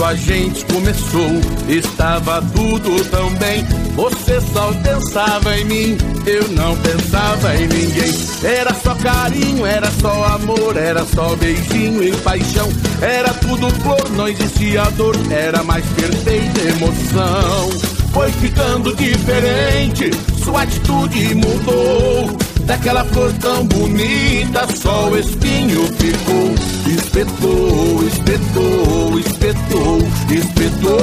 Quando a gente começou, estava tudo tão bem. Você só pensava em mim, eu não pensava em ninguém. Era só carinho, era só amor, era só beijinho e paixão. Era tudo flor, não existia dor, era mais perfeita emoção. Foi ficando diferente, sua atitude mudou. Daquela flor tão bonita, só o espinho ficou. Espetou, espetou, espetou, espetou.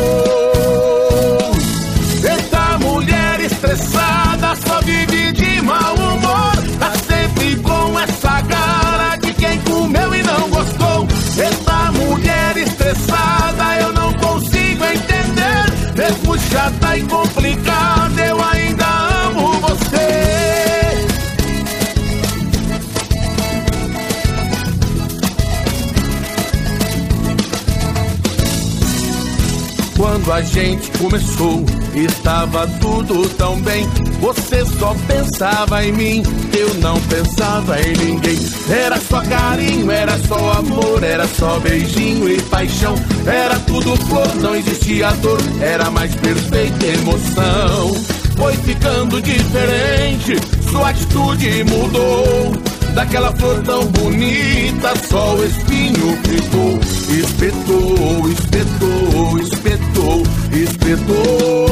Eita mulher estressada, só vive de mau humor. Tá sempre com essa cara de quem comeu e não gostou. Eita mulher estressada, eu não consigo entender. Mesmo chata e complicada, eu ainda amo você. Quando a gente começou, estava tudo tão bem. Você só pensava em mim, eu não pensava em ninguém. Era só carinho, era só amor, era só beijinho e paixão. Era tudo flor, não existia dor, era mais perfeita emoção. Foi ficando diferente, sua atitude mudou. Daquela flor tão bonita, só o espinho ficou. Espetou, espetou, espetou, espetou.